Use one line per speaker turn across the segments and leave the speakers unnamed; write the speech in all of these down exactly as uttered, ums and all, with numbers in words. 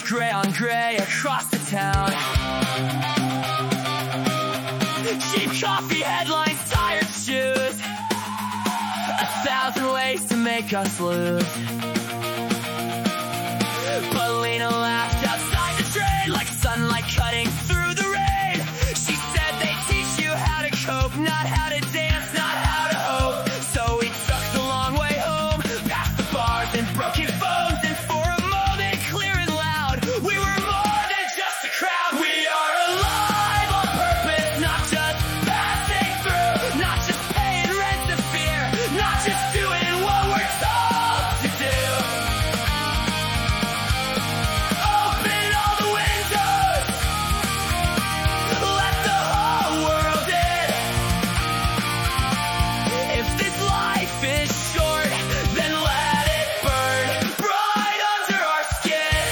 gray on gray across the town. Cheap coffee headlines, tired shoes, a thousand ways to make us lose. But Lena laughed outside the train like sunlight cutting through the rain. She said they teach you how to cope, not how to dance, not how to hope. So we took the long way home, past the bars and broken phones, and for a moment, clear and loud, we were more than just a crowd. We are alive on purpose, not just passing through, not just paying rent to fear, not just doing what we're told to do. Open all the windows, let the whole world in. If this life is short, then let it burn bright under our skin.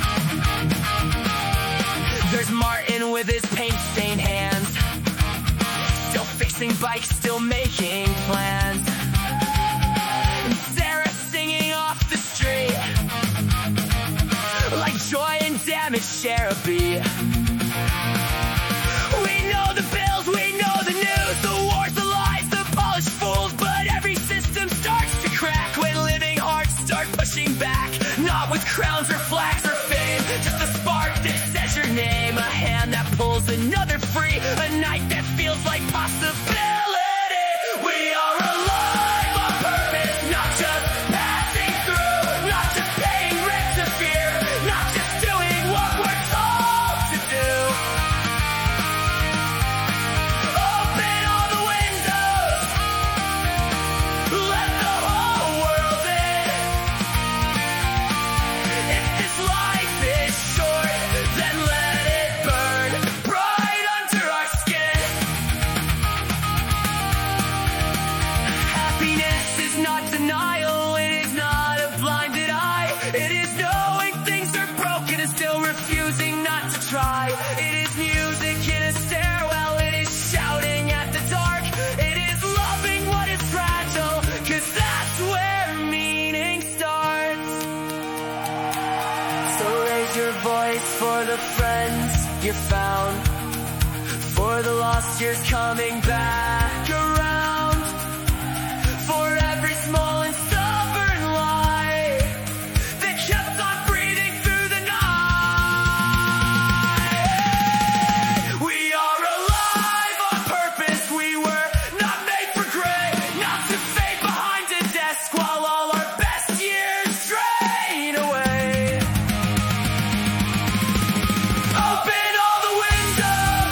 There's Martin with his paint-stained hands, still fixing bikes, still making plans. And Sarah singing off the street like joy and damage share a beat. We know the bills, we know the news, the wars, the lies, the polished fools. But every system starts to crack when living hearts start pushing back. Not with crowns or flags or fame, just a spark that says your name, a hand that pulls another free, a night that feels like possibility. We are alive on purpose, not just passing through, not just paying rent to fear, not just doing what we're told to do. Open all the windows, let the whole world in. If this life is short, then let it burn bright under our skin. Happiness is not denial, it is not a blinded eye. It is knowing things are broken and still refusing not to try. It is music in a stairwell, it is shouting at the dark. It is loving what is fragile, cause that's where meaning starts. So raise your voice for the friends you found, for the lost years coming back around, for every small and stubborn lie that kept on breathing through the night. We are alive on purpose, we were not made for gray, not to fade behind a desk while all our best years drain away. Open all the windows,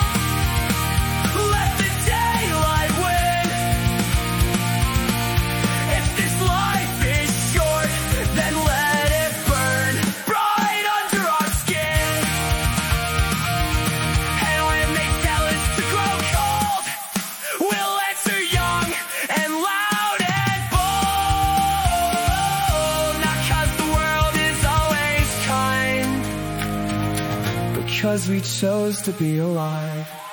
let the daylight win. If this life is short, then let it burn bright under our skin. And when they tell us to grow cold, we'll answer young and loud and bold. Not 'cause the world is always kind, because we chose to be alive.